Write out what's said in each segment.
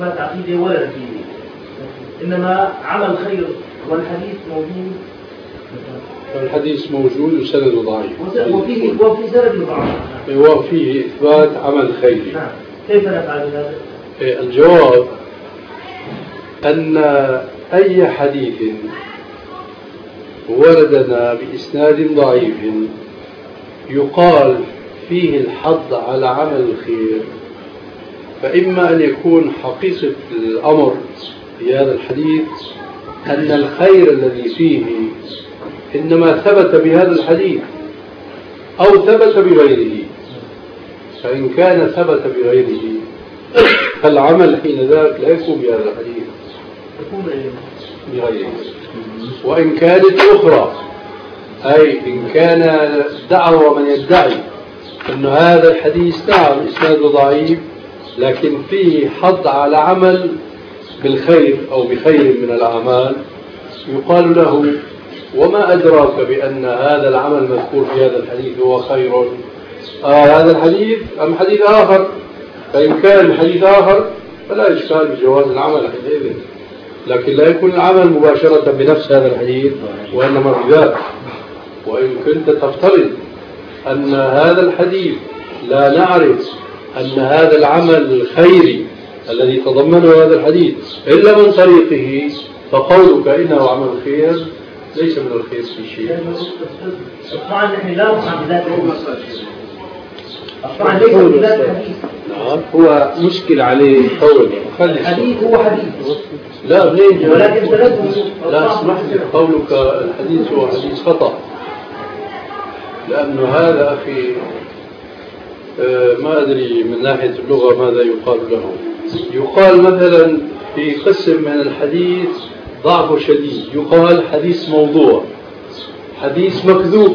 عقيدة ولا نتيجة، إنما عمل خير والحديث موجود. الحديث موجود وسند ضعيف، وفي سند ضعيف، وفيه إثبات عمل خيري. نعم. كيف نفعل هذا؟ الجواب أن أي حديث وردنا بإسناد ضعيف يقال فيه الحض على عمل الخير، فإما أن يكون حقيقة الأمر في هذا الحديث أن الخير الذي فيه إنما ثبت بهذا الحديث أو ثبت بغيره، فإن كان ثبت بغيره فالعمل حين ذاك لا يكون بهذا الحديث، يكون بغيره. وإن كانت أخرى، أي إن كان دعوة من يدعي أن هذا الحديث نعم إسناده ضعيف لكن فيه حض على عمل بالخير أو بخير من الأعمال، يقال له وما أدراك بأن هذا العمل المذكور في هذا الحديث هو خير؟ هذا الحديث أم حديث آخر؟ فإن كان حديث آخر فلا إشكال بجواز العمل حينئذ، لكن لا يكون العمل مباشرة بنفس هذا الحديث وإنما بذاك. وإن كنت تفترض أن هذا الحديث لا نعرف أن هذا العمل الخيري الذي تضمنه هذا الحديث إلا من طريقه، فقولك إنه عمل خير ليس من الخير في شيء. طبعا نحن لا نفهم بذات طبعا ليس بذات الحديث. هو مشكل عليه قول الحديث هو حديث لا بلين ولكن لا اسمح لي، قولك الحديث هو حديث خطأ، لأنه هذا أخي ما أدري من ناحية اللغة ماذا يقال له. يقال مثلا في قسم من الحديث ضعف شديد، يقال حديث موضوع، حديث مكذوب،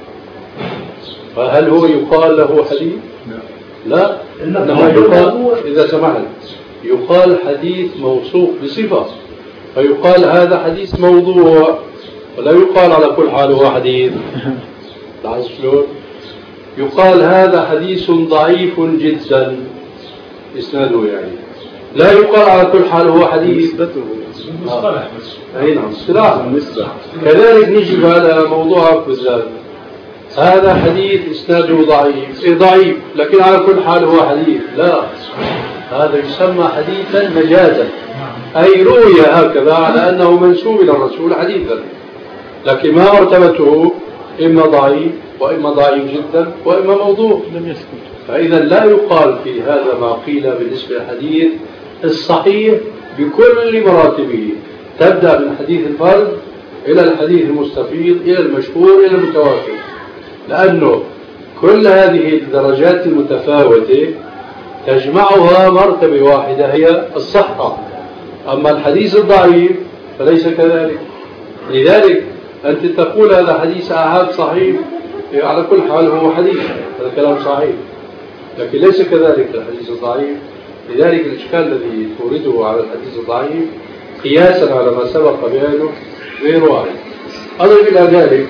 فهل هو يقال له حديث؟ لا، إنما يقال إذا سمحت يقال حديث موصوف بصفة، فيقال هذا حديث موضوع، ولا يقال على كل حال هو حديث. لاحظ شلون؟ يقال هذا حديث ضعيف جدا إسناده، يعني لا يقال على كل حال هو حديث. مصطلح أي نعم اصطلاح. كذلك نجي على موضوعك بالذات، هذا حديث إسناده ضعيف لكن على كل حال هو حديث، لا، هذا يسمى حديثا مجازا، أي روي هكذا على أنه منسوب إلى الرسول حديثا، لكن ما مرتبته إما ضعيف وإما ضعيف جدا وإما موضوع. فإذا لا يقال في هذا ما قيل بالنسبة للحديث الصحيح بكل مراتبه، تبدأ من حديث الفرد إلى الحديث المستفيض إلى المشهور إلى المتواتر، لأنه كل هذه الدرجات المتفاوتة تجمعها مرتبة واحدة هي الصحة. أما الحديث الضعيف فليس كذلك. لذلك أنت تقول هذا حديث آحاد صحيح، على كل حال هو حديث، هذا كلام صحيح، لكن ليس كذلك الحديث الضعيف. لذلك الإشكال الذي تورده على الحديث الضعيف قياسا على ما سبق بيانه غير واحد. أضف إلى ذلك،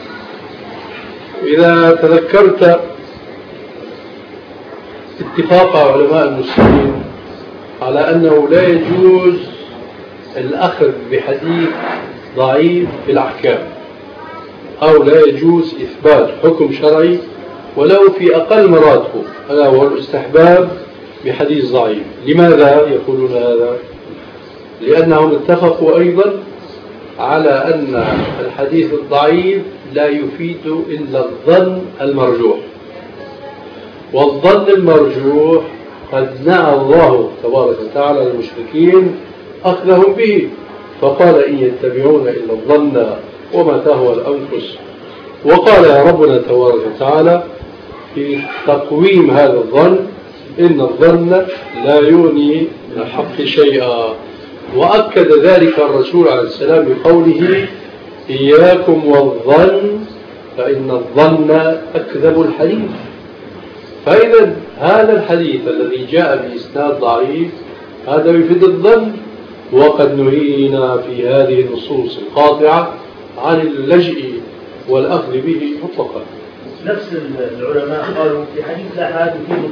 إذا تذكرت اتفاق علماء المسلمين على أنه لا يجوز الأخذ بحديث ضعيف في الأحكام، أو لا يجوز إثبات حكم شرعي ولو في أقل مراتبه، هذا هو الاستحباب بحديث ضعيف. لماذا يقولون هذا؟ لأنهم اتفقوا أيضا على أن الحديث الضعيف لا يفيد إلا الظن المرجوح، والظن المرجوح قد نهى الله تبارك وتعالى للمشركين أخذهم به، فقال إن يتبعون إلا الظن وما تهوى الأنفس. وقال ربنا تبارك وتعالى في تقويم هذا الظن إن الظن لا يغني من الحق شيئا. وأكد ذلك الرسول عليه السلام بقوله إياكم والظن فإن الظن أكذب الحديث. فإذا هذا الحديث الذي جاء بإسناد ضعيف هذا يفيد الظن، وقد نهينا في هذه النصوص القاطعة عن اللجئ والأخذ به مطلقا. نفس العلماء قالوا في حديث الآحاد